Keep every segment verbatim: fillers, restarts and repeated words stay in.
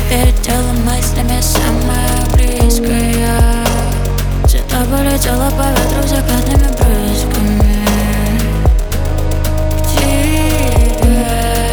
теперь дело мыслями самое близкое. Где-то полетела по ветру закатными брызгами к тебе.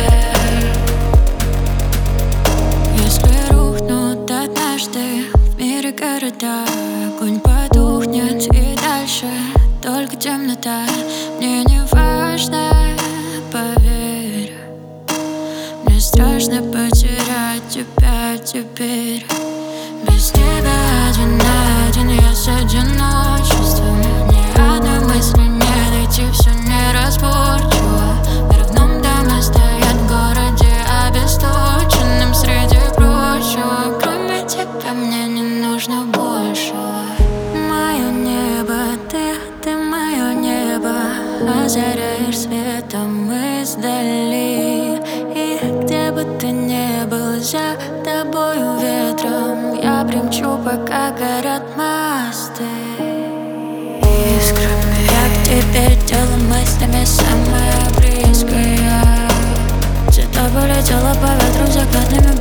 Если рухнут однажды в мире города, огонь потухнет и дальше только темнота. Мне не важно, поверь, мне страшно потерять тебя теперь. Без тебя один на один я с одиночеством. Ни одной мысли не найти, все неразборчиво. Мир в доме стоят в городе обесточенным среди прочего. Кроме тебя мне не нужно большего. Мое небо, ты, ты мое небо. Озаряешь светом издали. И где бы ты ни был, за тобою ветром я примчу, пока горят мосты искрами. Я к тебе дело мыслями самое близкое. Где-то полетела по ветру закатными